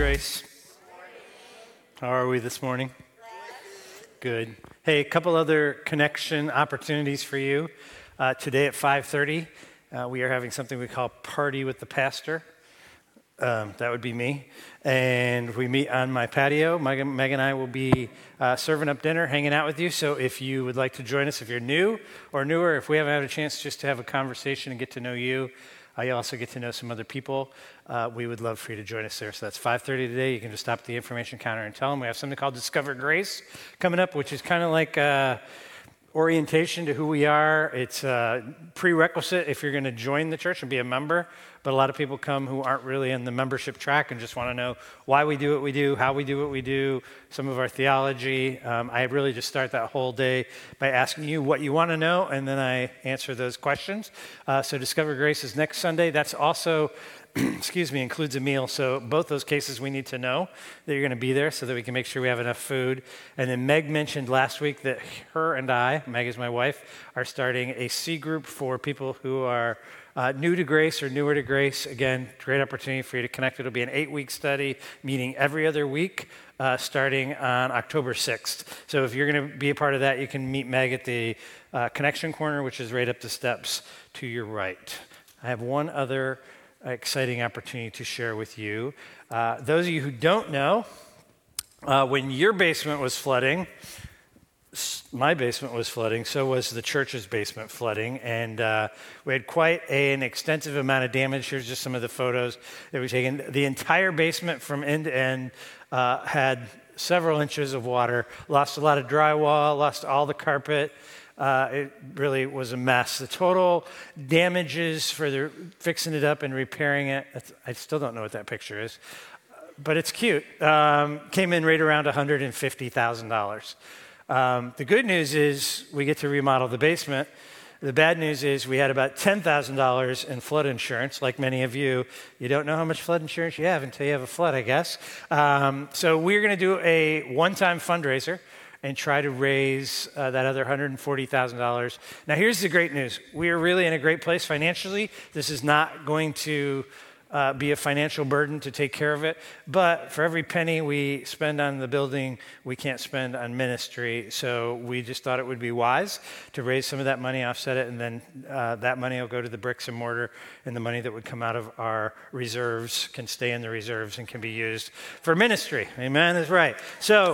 Grace. How are we this morning? Good. Hey, a couple other connection opportunities for you. Today at 5:30, we are having something we call Party with the Pastor. That would be me. And we meet on my patio. Meg and I will be serving up dinner, hanging out with you. So if you would like to join us, if you're new or newer, if we haven't had a chance just to have a conversation and get to know you, you also get to know some other people. We would love for you to join us there. So that's 5:30 today. You can just stop at the information counter and tell them. We have something called Discover Grace coming up, which is kind of like orientation to who we are. It's a prerequisite if you're going to join the church and be a member. But a lot of people come who aren't really in the membership track and just want to know why we do what we do, how we do what we do, some of our theology. I really just start that whole day by asking you what you want to know, and then I answer those questions. So Discover Grace is next Sunday. That's also, includes a meal. So both those cases we need to know that you're going to be there so that we can make sure we have enough food. And then Meg mentioned last week that her and I, Meg is my wife, are starting a C group for people who are new to Grace or newer to Grace. Again, great opportunity for you to connect. It'll be an 8-week study, meeting every other week, starting on October 6th. So if you're going to be a part of that, you can meet Meg at the Connection Corner, which is right up the steps to your right. I have one other exciting opportunity to share with you. Those of you who don't know, when your basement was flooding, my basement was flooding, so was the church's basement flooding, and we had quite an extensive amount of damage. Here's just some of the photos that we taken. The entire basement from end to end had several inches of water, lost a lot of drywall, lost all the carpet. It really was a mess. The total damages for fixing it up and repairing it, I still don't know what that picture is, but it's cute, came in right around $150,000. The good news is we get to remodel the basement. The bad news is we had about $10,000 in flood insurance. Like many of you, you don't know how much flood insurance you have until you have a flood, I guess. So we're going to do a one-time fundraiser and try to raise that other $140,000. Now, here's the great news. We are really in a great place financially. This is not going to be a financial burden to take care of it. But for every penny we spend on the building, we can't spend on ministry. So we just thought it would be wise to raise some of that money, offset it, and then that money will go to the bricks and mortar, and the money that would come out of our reserves can stay in the reserves and can be used for ministry. Amen? That's right. So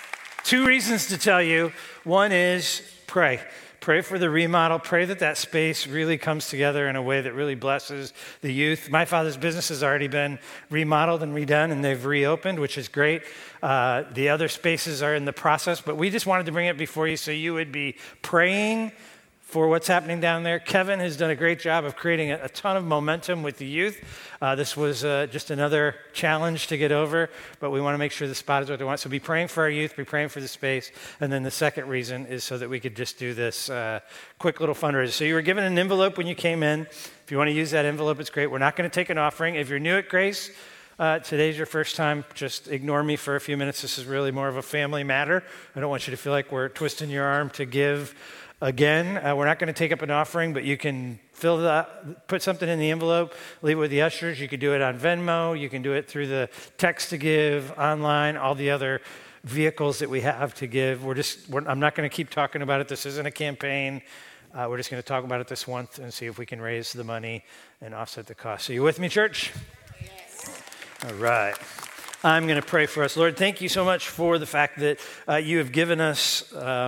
2 reasons to tell you. One is pray. Pray for the remodel. Pray that that space really comes together in a way that really blesses the youth. My father's business has already been remodeled and redone, and they've reopened, which is great. The other spaces are in the process, but we just wanted to bring it before you so you would be praying for what's happening down there. Kevin has done a great job of creating a ton of momentum with the youth. This was just another challenge to get over, but we want to make sure the spot is what they want. So be praying for our youth, be praying for the space. And then the second reason is so that we could just do this quick little fundraiser. So you were given an envelope when you came in. If you want to use that envelope, it's great. We're not going to take an offering. If you're new at Grace, today's your first time, just ignore me for a few minutes. This is really more of a family matter. I don't want you to feel like we're twisting your arm to give. Again, we're not going to take up an offering, but you can put something in the envelope, leave it with the ushers. You can do it on Venmo. You can do it through the text to give, online, all the other vehicles that we have to give. I'm not going to keep talking about it. This isn't a campaign. We're just going to talk about it this month and see if we can raise the money and offset the cost. So you with me, church? Yes. All right. I'm going to pray for us. Lord, thank you so much for the fact that you have given us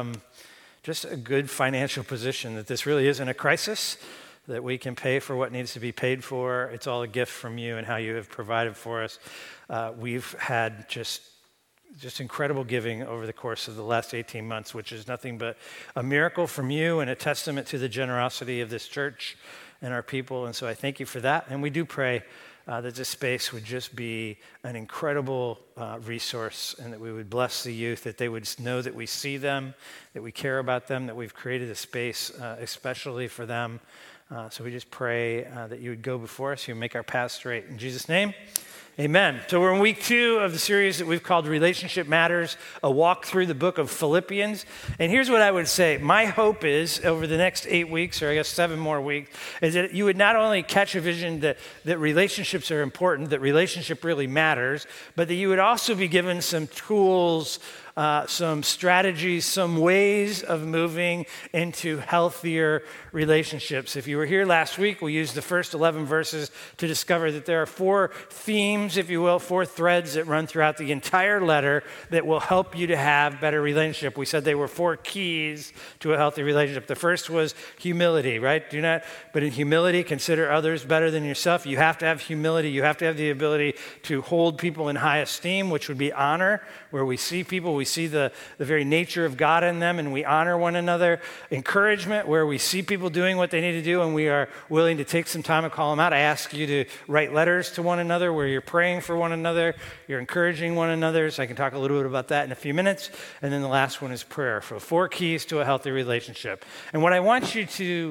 just a good financial position, that this really isn't a crisis, that we can pay for what needs to be paid for. It's all a gift from you and how you have provided for us. We've had just incredible giving over the course of the last 18 months, which is nothing but a miracle from you and a testament to the generosity of this church and our people. And so I thank you for that. And we do pray that this space would just be an incredible resource, and that we would bless the youth, that they would know that we see them, that we care about them, that we've created a space especially for them. So we just pray that you would go before us, you would make our path straight. In Jesus' name, Amen. So we're in week 2 of the series that we've called Relationship Matters, a walk through the book of Philippians. And here's what I would say. My hope is over the next 8 weeks, or I guess 7 more weeks, is that you would not only catch a vision that relationships are important, that relationship really matters, but that you would also be given some tools, some strategies, some ways of moving into healthier relationships. If you were here last week, we used the first 11 verses to discover that there are 4 themes, if you will, 4 threads that run throughout the entire letter that will help you to have better relationship. We said they were 4 keys to a healthy relationship. The first was humility, right? But in humility, consider others better than yourself. You have to have humility. You have to have the ability to hold people in high esteem, which would be honor, where we see people, we see the very nature of God in them, and we honor one another. Encouragement, where we see people doing what they need to do, and we are willing to take some time and call them out. I ask you to write letters to one another where you're praying for one another, you're encouraging one another. So I can talk a little bit about that in a few minutes. And then the last one is prayer. So 4 keys to a healthy relationship. And what I want you to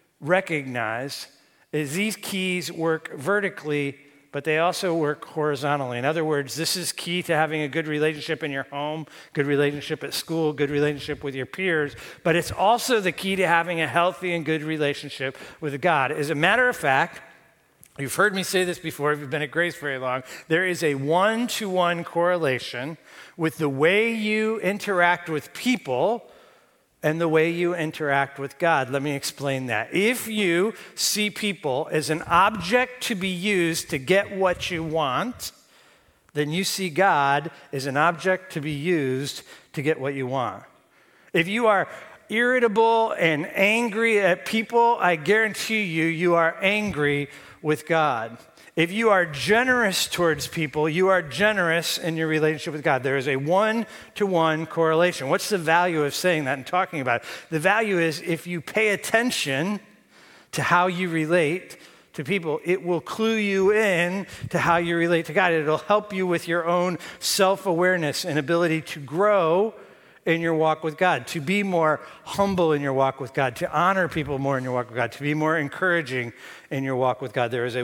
recognize is these keys work vertically, but they also work horizontally. In other words, this is key to having a good relationship in your home, good relationship at school, good relationship with your peers, but it's also the key to having a healthy and good relationship with God. As a matter of fact, you've heard me say this before, if you've been at Grace very long, there is a 1-to-1 correlation with the way you interact with people and the way you interact with God. Let me explain that. If you see people as an object to be used to get what you want, then you see God as an object to be used to get what you want. If you are irritable and angry at people, I guarantee you are angry with God. If you are generous towards people, you are generous in your relationship with God. There is a 1-to-1 correlation. What's the value of saying that and talking about it? The value is if you pay attention to how you relate to people, it will clue you in to how you relate to God. It'll help you with your own self-awareness and ability to grow in your walk with God, to be more humble in your walk with God, to honor people more in your walk with God, to be more encouraging in your walk with God. There is a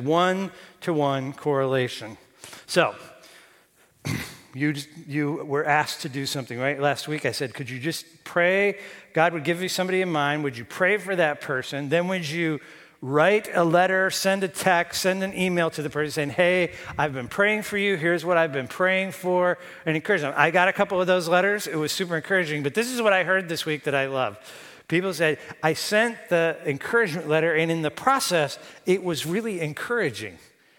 1-to-1 correlation. So, you were asked to do something, right? Last week I said, could you just pray? God would give you somebody in mind. Would you pray for that person? Then would you write a letter, send a text, send an email to the person saying, hey, I've been praying for you. Here's what I've been praying for, and encourage them. I got a couple of those letters. It was super encouraging, but this is what I heard this week that I love. People said, I sent the encouragement letter, and in the process, it was really encouraging.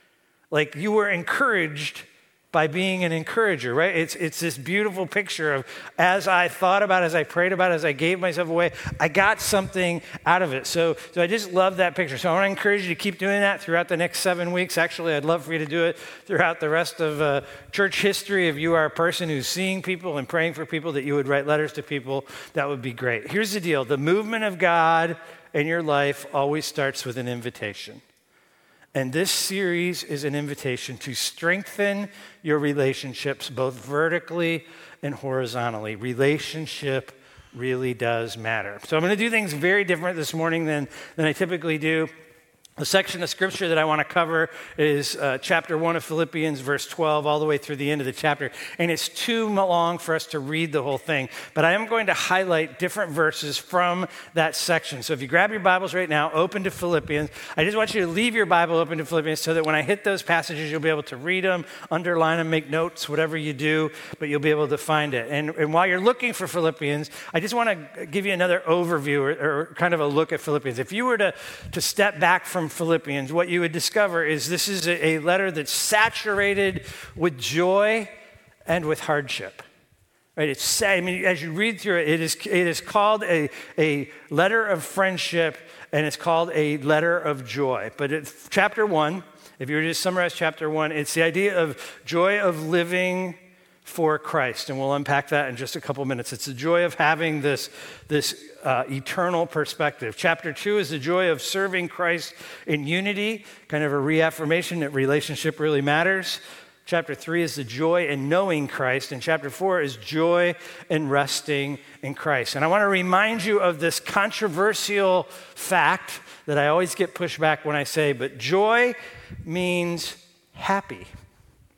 Like you were encouraged by being an encourager, right? It's this beautiful picture of as I thought about, as I prayed about, as I gave myself away, I got something out of it. So I just love that picture. So I want to encourage you to keep doing that throughout the next 7 weeks. Actually, I'd love for you to do it throughout the rest of church history. If you are a person who's seeing people and praying for people, that you would write letters to people, that would be great. Here's the deal. The movement of God in your life always starts with an invitation. And this series is an invitation to strengthen your relationships both vertically and horizontally. Relationship really does matter. So I'm going to do things very different this morning than I typically do. The section of scripture that I want to cover is chapter 1 of Philippians, verse 12, all the way through the end of the chapter. And it's too long for us to read the whole thing. But I am going to highlight different verses from that section. So if you grab your Bibles right now, open to Philippians. I just want you to leave your Bible open to Philippians so that when I hit those passages, you'll be able to read them, underline them, make notes, whatever you do, but you'll be able to find it. And while you're looking for Philippians, I just want to give you another overview or kind of a look at Philippians. If you were to step back from Philippians, what you would discover is this is a letter that's saturated with joy and with hardship. Right? It's sad. I mean, as you read through it, it is called a letter of friendship, and it's called a letter of joy. But it's chapter 1, if you were to summarize chapter 1, it's the idea of joy of living for Christ, and we'll unpack that in just a couple minutes. It's the joy of having this eternal perspective. Chapter 2 is the joy of serving Christ in unity, kind of a reaffirmation that relationship really matters. Chapter 3 is the joy in knowing Christ, and chapter 4 is joy in resting in Christ. And I want to remind you of this controversial fact that I always get pushed back when I say, but joy means happy.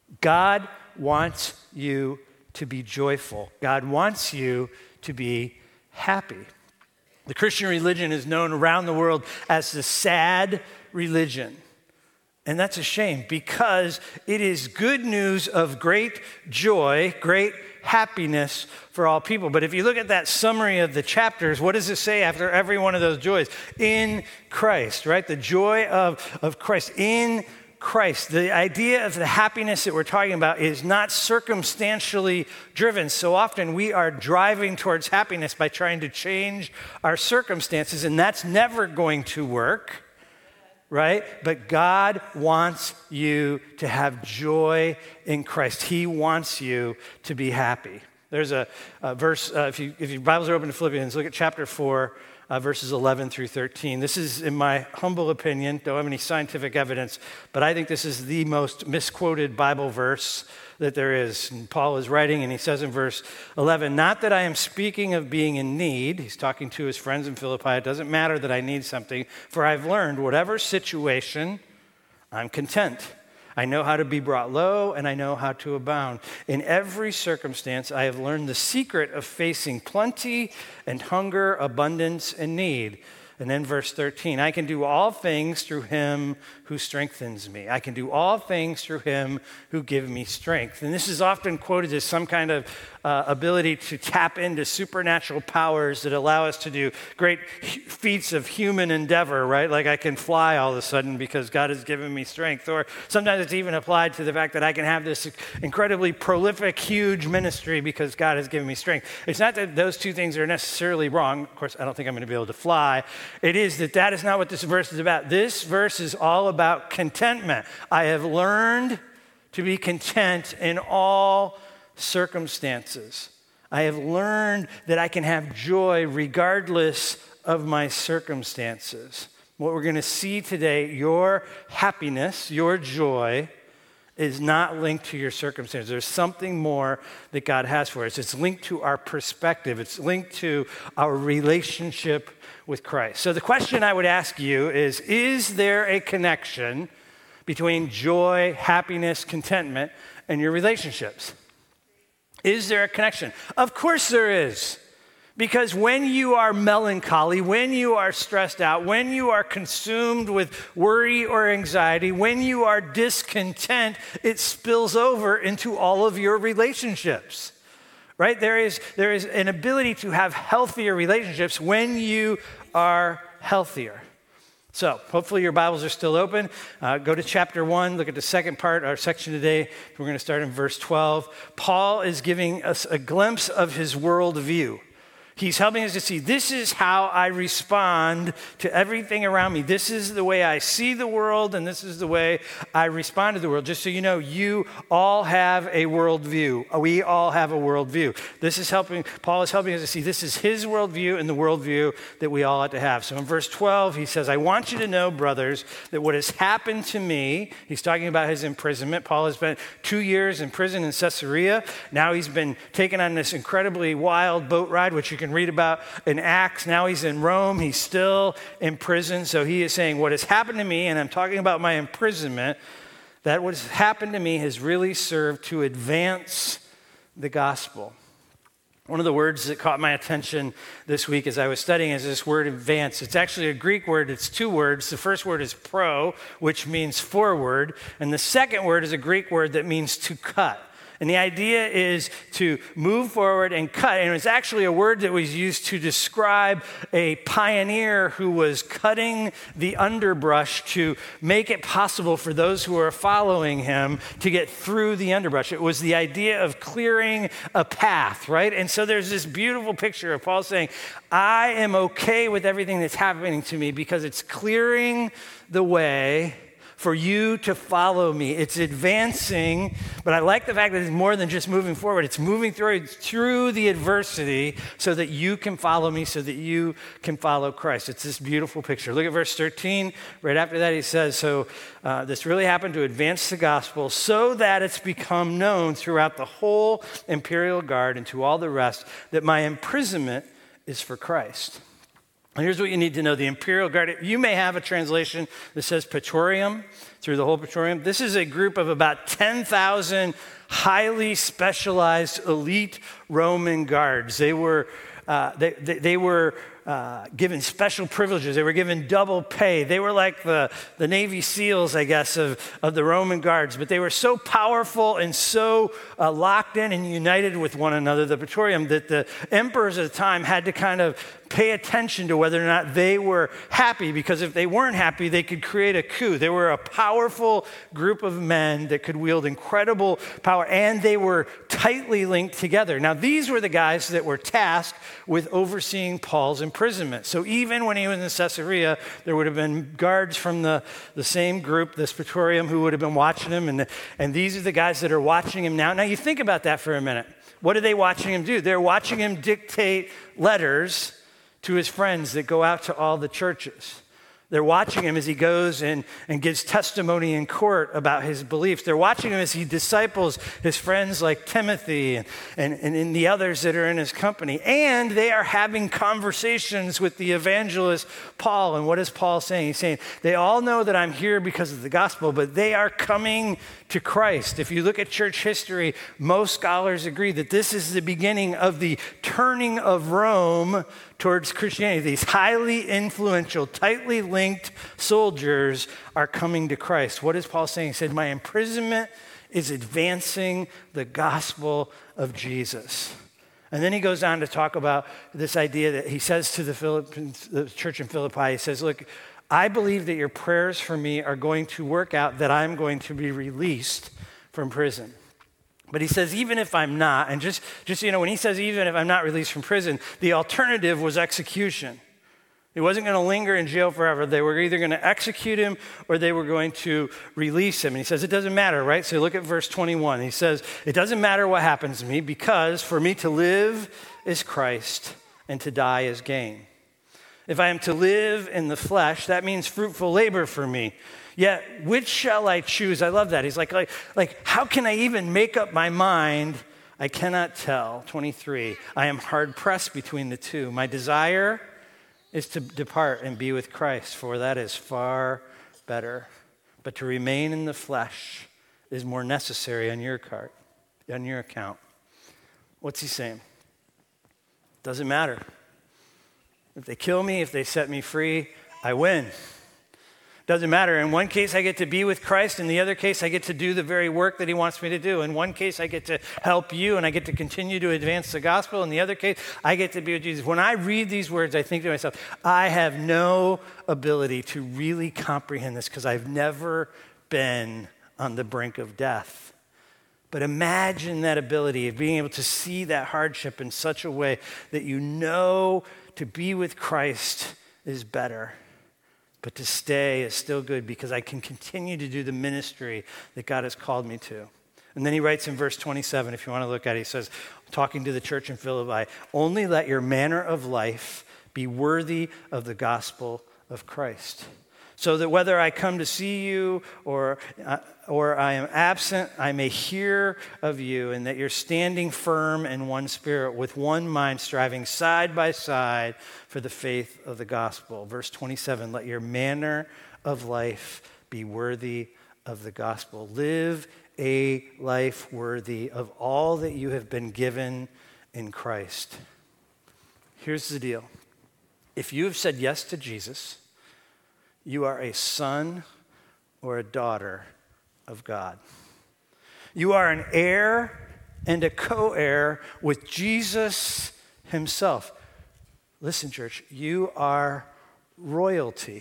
God wants you to be joyful. God wants you to be happy. The Christian religion is known around the world as the sad religion. And that's a shame because it is good news of great joy, great happiness for all people. But if you look at that summary of the chapters, what does it say after every one of those joys? In Christ, right? The joy of Christ. In Christ. The idea of the happiness that we're talking about is not circumstantially driven. So often we are driving towards happiness by trying to change our circumstances, and that's never going to work, right? But God wants you to have joy in Christ. He wants you to be happy. There's a verse, if your Bibles are open to Philippians, look at chapter 4, verses 11 through 13. This is, in my humble opinion, don't have any scientific evidence, but I think this is the most misquoted Bible verse that there is. And Paul is writing, and he says in verse 11, not that I am speaking of being in need. He's talking to his friends in Philippi. It doesn't matter that I need something, for I've learned whatever situation, I'm content. I know how to be brought low, and I know how to abound. In every circumstance, I have learned the secret of facing plenty and hunger, abundance and need. And then verse 13, I can do all things through him who strengthens me. I can do all things through him who gives me strength. And this is often quoted as some kind of ability to tap into supernatural powers that allow us to do great feats of human endeavor, right? Like I can fly all of a sudden because God has given me strength. Or sometimes it's even applied to the fact that I can have this incredibly prolific, huge ministry because God has given me strength. It's not that those two things are necessarily wrong. Of course, I don't think I'm going to be able to fly. It is that is not what this verse is about. This verse is all about contentment. I have learned to be content in all circumstances. I have learned that I can have joy regardless of my circumstances. What we're going to see today, your happiness, your joy, is not linked to your circumstances. There's something more that God has for us. It's linked to our perspective. It's linked to our relationship with Christ. So the question I would ask you is there a connection between joy, happiness, contentment, and your relationships? Is there a connection? Of course there is. Because when you are melancholy, when you are stressed out, when you are consumed with worry or anxiety, when you are discontent, it spills over into all of your relationships, right? There is an ability to have healthier relationships when you are healthier. So hopefully your Bibles are still open. Go to chapter 1, look at the second part, our section today. We're going to start in verse 12. Paul is giving us a glimpse of his worldview. He's helping us to see, this is how I respond to everything around me. This is the way I see the world, and this is the way I respond to the world. Just so you know, you all have a worldview. We all have a worldview. Paul is helping us to see this is his worldview and the worldview that we all ought to have. So in verse 12, he says, I want you to know, brothers, that what has happened to me, he's talking about his imprisonment. Paul has spent 2 years in prison in Caesarea. Now he's been taken on this incredibly wild boat ride, which you can read about in Acts. Now he's in Rome. He's still in prison. So he is saying, what has happened to me, and I'm talking about my imprisonment, that what has happened to me has really served to advance the gospel. One of the words that caught my attention this week as I was studying is this word advance. It's actually a Greek word. It's 2 words. The first word is pro, which means forward. And the second word is a Greek word that means to cut. And the idea is to move forward and cut. And it's actually a word that was used to describe a pioneer who was cutting the underbrush to make it possible for those who are following him to get through the underbrush. It was the idea of clearing a path, right? And so there's this beautiful picture of Paul saying, I am okay with everything that's happening to me because it's clearing the way for you to follow me. It's advancing, but I like the fact that it's more than just moving forward. It's moving through the adversity so that you can follow me, so that you can follow Christ. It's this beautiful picture. Look at verse 13. Right after that, he says, this really happened to advance the gospel so that it's become known throughout the whole imperial guard and to all the rest that my imprisonment is for Christ. And here's what you need to know. The Imperial Guard, you may have a translation that says Praetorium, through the whole Praetorium. This is a group of about 10,000 highly specialized elite Roman guards. They were given special privileges. They were given double pay. They were like the Navy SEALs, I guess, of the Roman guards. But they were so powerful and so locked in and united with one another, the Praetorium, that the emperors at the time had to kind of pay attention to whether or not they were happy, because if they weren't happy, they could create a coup. They were a powerful group of men that could wield incredible power, and they were tightly linked together. Now, these were the guys that were tasked with overseeing Paul's imprisonment. So even when he was in Caesarea, there would have been guards from the same group, this Praetorium, who would have been watching him, and these are the guys that are watching him now. Now, you think about that for a minute. What are they watching him do? They're watching him dictate letters to his friends that go out to all the churches. They're watching him as he goes and gives testimony in court about his beliefs. They're watching him as he disciples his friends like Timothy and the others that are in his company. And they are having conversations with the evangelist Paul. And what is Paul saying? He's saying, they all know that I'm here because of the gospel, but they are coming to Christ. If you look at church history, most scholars agree that this is the beginning of the turning of Rome towards Christianity. These highly influential, tightly linked soldiers are coming to Christ. What is Paul saying? He said, my imprisonment is advancing the gospel of Jesus. And then he goes on to talk about this idea that he says to the church in Philippi, he says, look, I believe that your prayers for me are going to work out, that I'm going to be released from prison. But he says, even if I'm not, and just so you know, when he says, even if I'm not released from prison, the alternative was execution. He wasn't going to linger in jail forever. They were either going to execute him or they were going to release him. And he says, it doesn't matter, right? So look at verse 21. He says, it doesn't matter what happens to me, because for me to live is Christ and to die is gain. If I am to live in the flesh, that means fruitful labor for me. Yet, which shall I choose? I love that. He's like, how can I even make up my mind? I cannot tell. 23, I am hard pressed between the two. My desire is to depart and be with Christ, for that is far better. But to remain in the flesh is more necessary on your account. What's he saying? Doesn't matter. If they kill me, if they set me free, I win. Doesn't matter. In one case, I get to be with Christ. In the other case, I get to do the very work that he wants me to do. In one case, I get to help you and I get to continue to advance the gospel. In the other case, I get to be with Jesus. When I read these words, I think to myself, I have no ability to really comprehend this because I've never been on the brink of death. But imagine that ability of being able to see that hardship in such a way that you know to be with Christ is better. But to stay is still good because I can continue to do the ministry that God has called me to. And then he writes in verse 27, if you want to look at it, he says, talking to the church in Philippi, only let your manner of life be worthy of the gospel of Christ. So that whether I come to see you or I am absent, I may hear of you, and that you're standing firm in one spirit, with one mind, striving side by side for the faith of the gospel. Verse 27, let your manner of life be worthy of the gospel. Live a life worthy of all that you have been given in Christ. Here's the deal. If you have said yes to Jesus, you are a son or a daughter of God. You are an heir and a co-heir with Jesus himself. Listen, church, you are royalty.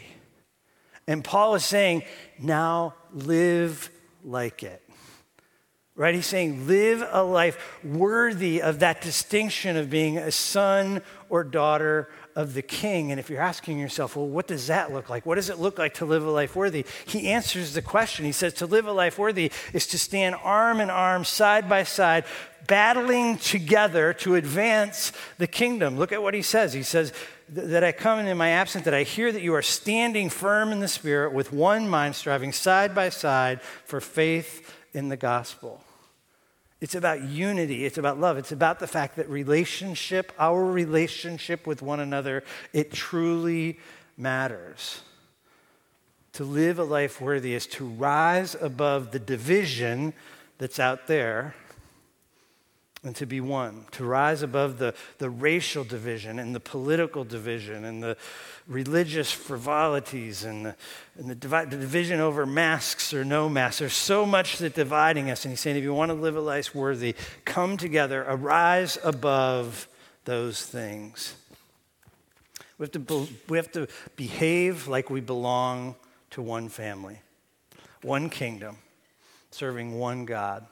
And Paul is saying, now live like it. Right? He's saying, live a life worthy of that distinction of being a son or daughter of the King. And if you're asking yourself, well, what does that look like? What does it look like to live a life worthy? He answers the question. He says, to live a life worthy is to stand arm in arm, side by side, battling together to advance the kingdom. Look at what he says. He says, that I come in my absence, that I hear that you are standing firm in the Spirit with one mind, striving side by side for faith in the gospel. It's about unity. It's about love. It's about the fact that our relationship with one another, it truly matters. To live a life worthy is to rise above the division that's out there and to be one, to rise above the racial division and the political division and the religious frivolities and the division over masks or no masks. There's so much that's dividing us. And he's saying, if you want to live a life worthy, come together, arise above those things. We have to behave like we belong to one family, one kingdom, serving one God.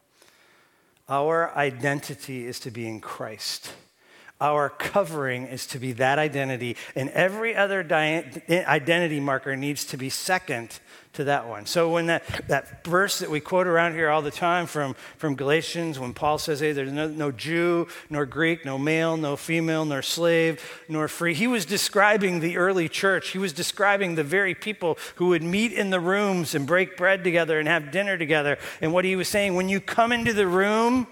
Our identity is to be in Christ. Our covering is to be that identity, and every other identity marker needs to be second to that one. So when that verse that we quote around here all the time from Galatians, when Paul says, hey, there's no Jew, nor Greek, no male, no female, nor slave, nor free, he was describing the early church. He was describing the very people who would meet in the rooms and break bread together and have dinner together. And what he was saying, when you come into the room,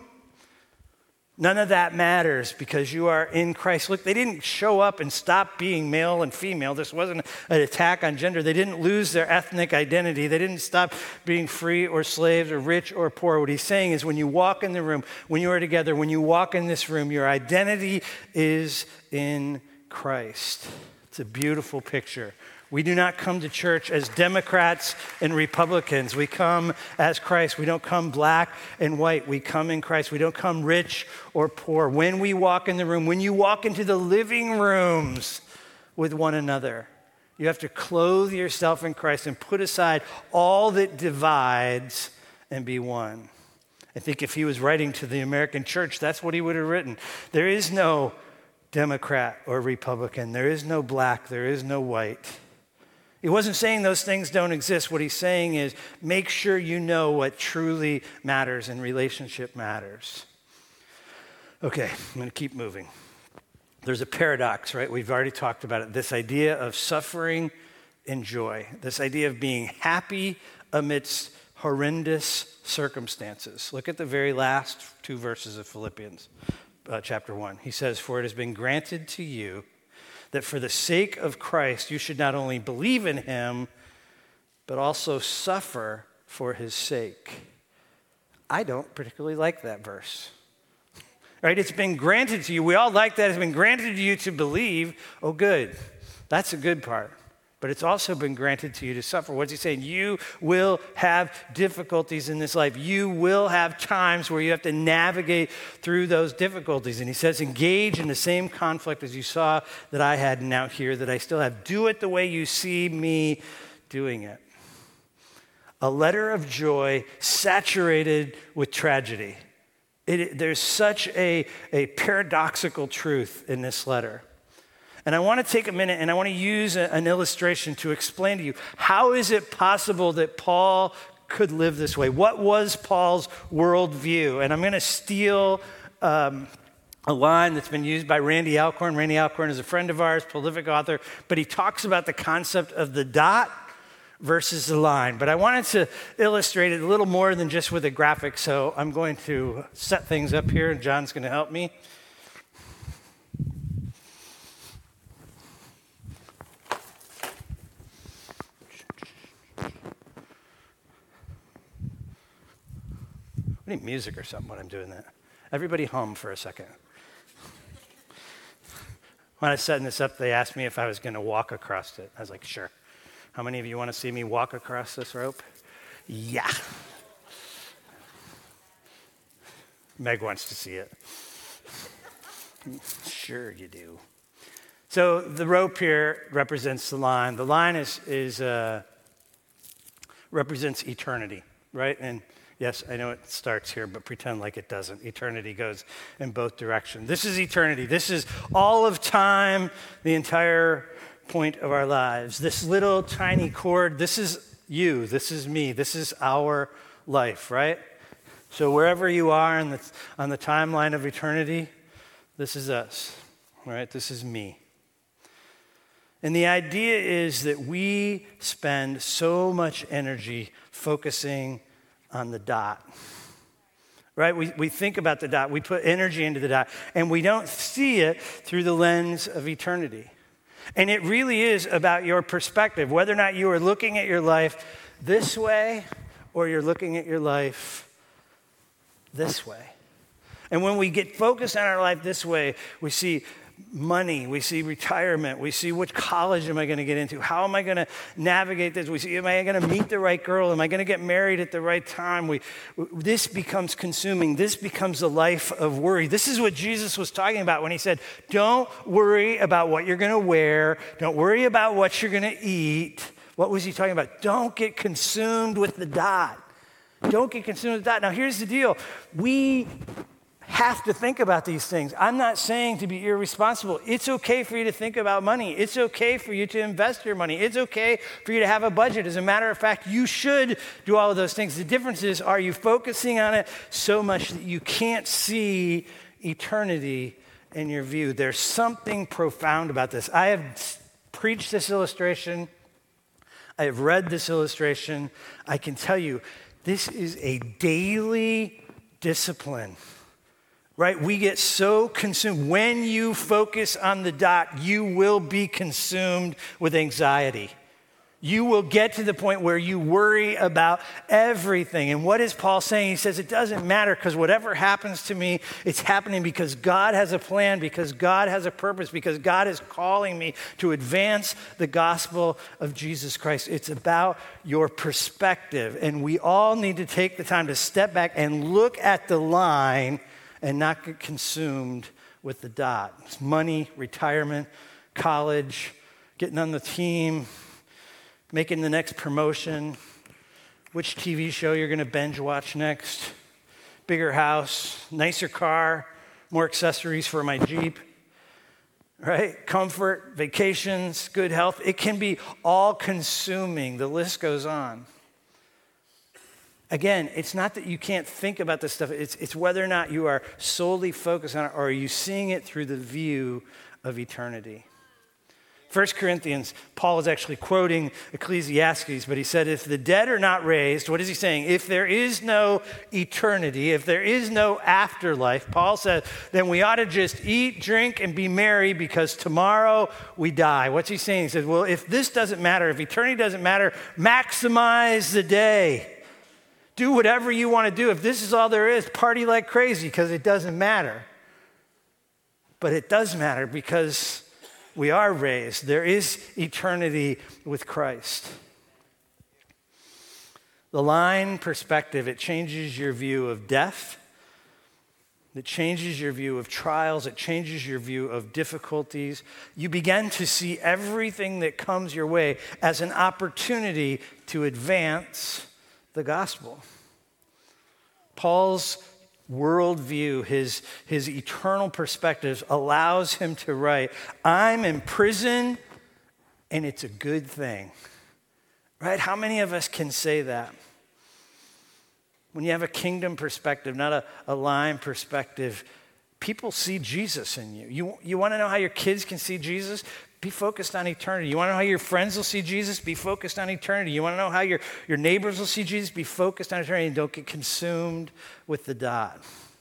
none of that matters because you are in Christ. Look, they didn't show up and stop being male and female. This wasn't an attack on gender. They didn't lose their ethnic identity. They didn't stop being free or slaves or rich or poor. What he's saying is when you walk in the room, when you are together, when you walk in this room, your identity is in Christ. It's a beautiful picture. We do not come to church as Democrats and Republicans. We come as Christ. We don't come black and white. We come in Christ. We don't come rich or poor. When we walk in the room, when you walk into the living rooms with one another, you have to clothe yourself in Christ and put aside all that divides and be one. I think if he was writing to the American church, that's what he would have written. There is no Democrat or Republican. There is no black. There is no white. He wasn't saying those things don't exist. What he's saying is make sure you know what truly matters and relationship matters. Okay, I'm going to keep moving. There's a paradox, right? We've already talked about it. This idea of suffering and joy. This idea of being happy amidst horrendous circumstances. Look at the very last two verses of Philippians chapter 1. He says, for it has been granted to you that for the sake of Christ, you should not only believe in him, but also suffer for his sake. I don't particularly like that verse. Right? It's been granted to you. We all like that. It's been granted to you to believe. Oh, good. That's a good part. But it's also been granted to you to suffer. What's he saying? You will have difficulties in this life. You will have times where you have to navigate through those difficulties. And he says, engage in the same conflict as you saw that I had and now here that I still have. Do it the way you see me doing it. A letter of joy saturated with tragedy. There's such a paradoxical truth in this letter. And I want to take a minute and I want to use an illustration to explain to you, how is it possible that Paul could live this way? What was Paul's worldview? And I'm going to steal a line that's been used by Randy Alcorn. Randy Alcorn is a friend of ours, prolific author, but he talks about the concept of the dot versus the line. But I wanted to illustrate it a little more than just with a graphic, so I'm going to set things up here, and John's going to help me. I need music or something when I'm doing that. Everybody hum for a second. When I was setting this up, they asked me if I was going to walk across it. I was like, sure. How many of you want to see me walk across this rope? Yeah. Meg wants to see it. Sure you do. So the rope here represents the line. The line represents eternity, right? And yes, I know it starts here, but pretend like it doesn't. Eternity goes in both directions. This is eternity. This is all of time, the entire point of our lives. This little tiny cord, this is you, this is me, this is our life, right? So wherever you are on the timeline of eternity, this is us, right? This is me. And the idea is that we spend so much energy focusing on the dot, right? We think about the dot, we put energy into the dot, and we don't see it through the lens of eternity. And it really is about your perspective, whether or not you are looking at your life this way or you're looking at your life this way. And when we get focused on our life this way, we see money, we see retirement, we see which college am I going to get into, how am I going to navigate this, we see am I going to meet the right girl, am I going to get married at the right time. This becomes consuming, this becomes a life of worry. This is what Jesus was talking about when he said, don't worry about what you're going to wear, don't worry about what you're going to eat. What was he talking about? Don't get consumed with the dot. Don't get consumed with the dot. Now here's the deal, we have to think about these things. I'm not saying to be irresponsible. It's okay for you to think about money. It's okay for you to invest your money. It's okay for you to have a budget. As a matter of fact, you should do all of those things. The difference is, are you focusing on it so much that you can't see eternity in your view? There's something profound about this. I have preached this illustration. I have read this illustration. I can tell you, this is a daily discipline. Right? We get so consumed. When you focus on the dot, you will be consumed with anxiety. You will get to the point where you worry about everything. And what is Paul saying? He says, it doesn't matter because whatever happens to me, it's happening because God has a plan, because God has a purpose, because God is calling me to advance the gospel of Jesus Christ. It's about your perspective. And we all need to take the time to step back and look at the line and not get consumed with the dot. It's money, retirement, college, getting on the team, making the next promotion, which TV show you're going to binge watch next, bigger house, nicer car, more accessories for my Jeep, right? Comfort, vacations, good health. It can be all consuming. The list goes on. Again, it's not that you can't think about this stuff. It's whether or not you are solely focused on it or are you seeing it through the view of eternity. 1 Corinthians, Paul is actually quoting Ecclesiastes, but he said, if the dead are not raised, what is he saying? If there is no eternity, if there is no afterlife, Paul said, then we ought to just eat, drink, and be merry because tomorrow we die. What's he saying? He says, well, if this doesn't matter, if eternity doesn't matter, maximize the day. Do whatever you want to do. If this is all there is, party like crazy because it doesn't matter. But it does matter because we are raised. There is eternity with Christ. The line perspective, it changes your view of death. It changes your view of trials. It changes your view of difficulties. You begin to see everything that comes your way as an opportunity to advance the gospel. Paul's worldview, his eternal perspective allows him to write, I'm in prison and it's a good thing. Right? How many of us can say that? When you have a kingdom perspective, not a line perspective, people see Jesus in you. You want to know how your kids can see Jesus? Be focused on eternity. You want to know how your friends will see Jesus? Be focused on eternity. You want to know how your neighbors will see Jesus? Be focused on eternity and don't get consumed with the dot.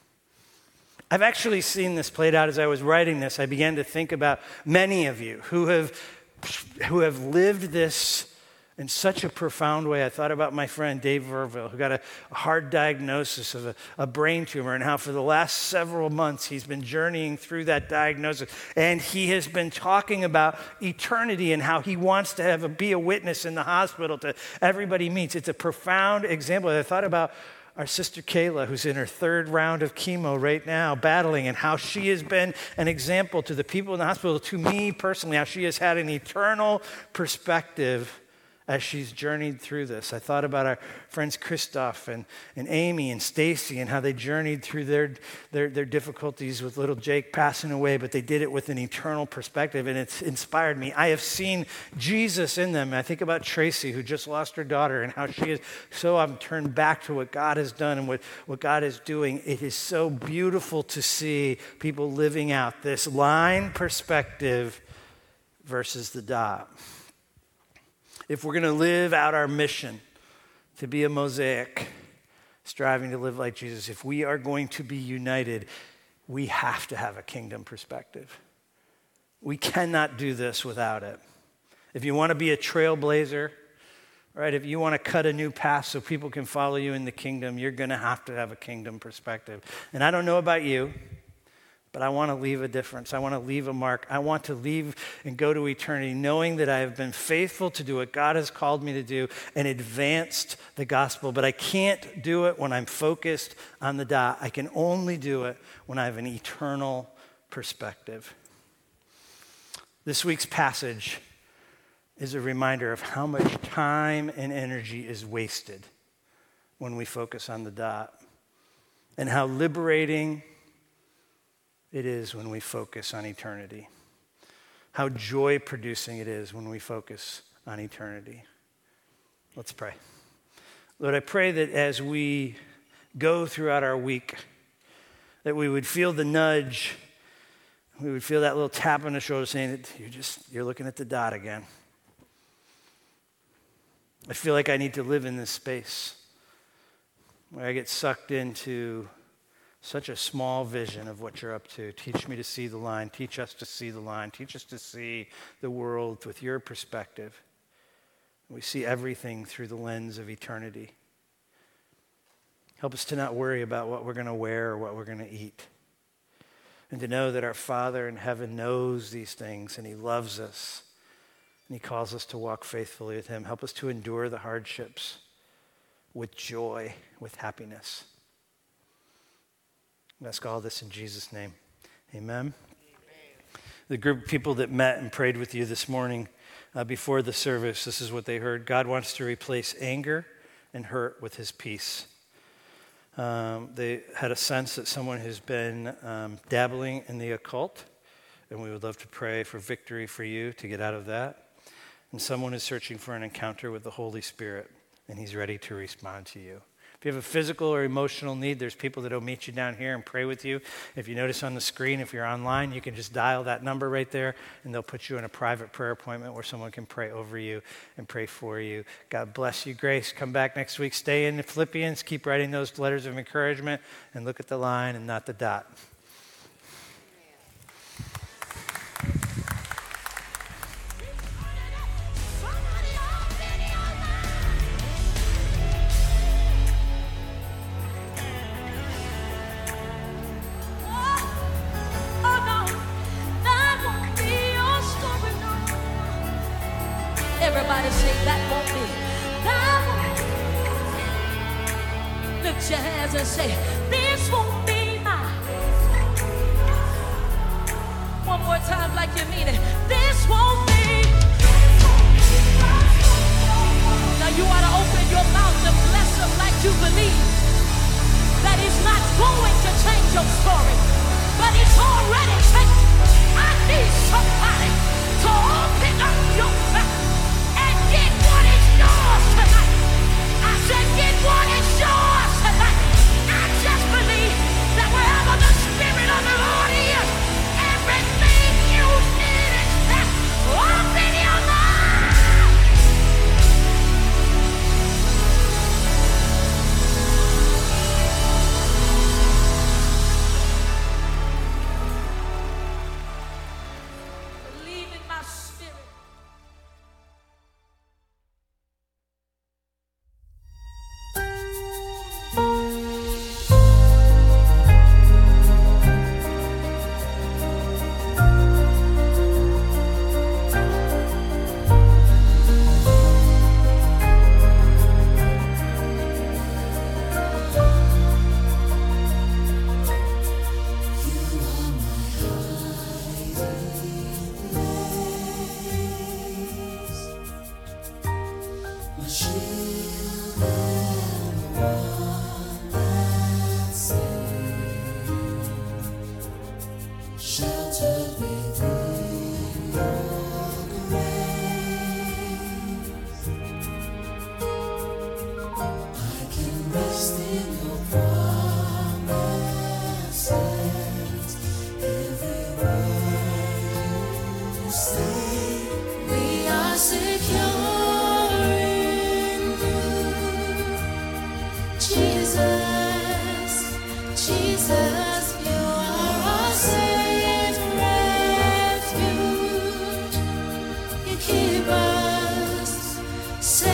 I've actually seen this played out as I was writing this. I began to think about many of you who have lived this in such a profound way. I thought about my friend Dave Verville, who got a hard diagnosis of a brain tumor, and how for the last several months he's been journeying through that diagnosis. And he has been talking about eternity and how he wants to be a witness in the hospital to everybody he meets. It's a profound example. I thought about our sister Kayla, who's in her third round of chemo right now, battling, and how she has been an example to the people in the hospital, to me personally, how she has had an eternal perspective as she's journeyed through this. I thought about our friends Christoph and Amy and Stacy and how they journeyed through their difficulties with little Jake passing away, but they did it with an eternal perspective, and it's inspired me. I have seen Jesus in them. I think about Tracy, who just lost her daughter, and how she is so often turned back to what God has done and what God is doing. It is so beautiful to see people living out this line perspective versus the dot. If we're going to live out our mission to be a mosaic, striving to live like Jesus, if we are going to be united, we have to have a kingdom perspective. We cannot do this without it. If you want to be a trailblazer, right, if you want to cut a new path so people can follow you in the kingdom, you're going to have a kingdom perspective. And I don't know about you, but I want to leave a difference. I want to leave a mark. I want to leave and go to eternity knowing that I have been faithful to do what God has called me to do and advanced the gospel. But I can't do it when I'm focused on the dot. I can only do it when I have an eternal perspective. This week's passage is a reminder of how much time and energy is wasted when we focus on the dot, and how liberating it is when we focus on eternity. How joy-producing it is when we focus on eternity. Let's pray. Lord, I pray that as we go throughout our week, that we would feel the nudge, we would feel that little tap on the shoulder saying that you're looking at the dot again. I feel like I need to live in this space where I get sucked into such a small vision of what you're up to. Teach me to see the line. Teach us to see the line. Teach us to see the world with your perspective. We see everything through the lens of eternity. Help us to not worry about what we're going to wear or what we're going to eat. And to know that our Father in heaven knows these things and he loves us. And he calls us to walk faithfully with him. Help us to endure the hardships with joy, with happiness. I ask all this in Jesus' name. Amen. The group of people that met and prayed with you this morning before the service, this is what they heard. God wants to replace anger and hurt with his peace. They had a sense that someone who's been dabbling in the occult, and we would love to pray for victory for you to get out of that. And someone is searching for an encounter with the Holy Spirit, and he's ready to respond to you. If you have a physical or emotional need, there's people that will meet you down here and pray with you. If you notice on the screen, if you're online, you can just dial that number right there, and they'll put you in a private prayer appointment where someone can pray over you and pray for you. God bless you. Grace, come back next week. Stay in the Philippians. Keep writing those letters of encouragement, and look at the line and not the dot. Everybody say that won't be. That won't. Lift your hands and say, this won't be mine. One more time like you mean it. This won't be. Now you ought to open your mouth and bless him like you believe that he's not going to change your story, but he's already changed. I need somebody to open up your mouth. Get what is yours tonight. I said get what is yours tonight. I just believe that wherever the Spirit of the Lord is, everything you need is there. Open your mouth. Believe in my spirit. Say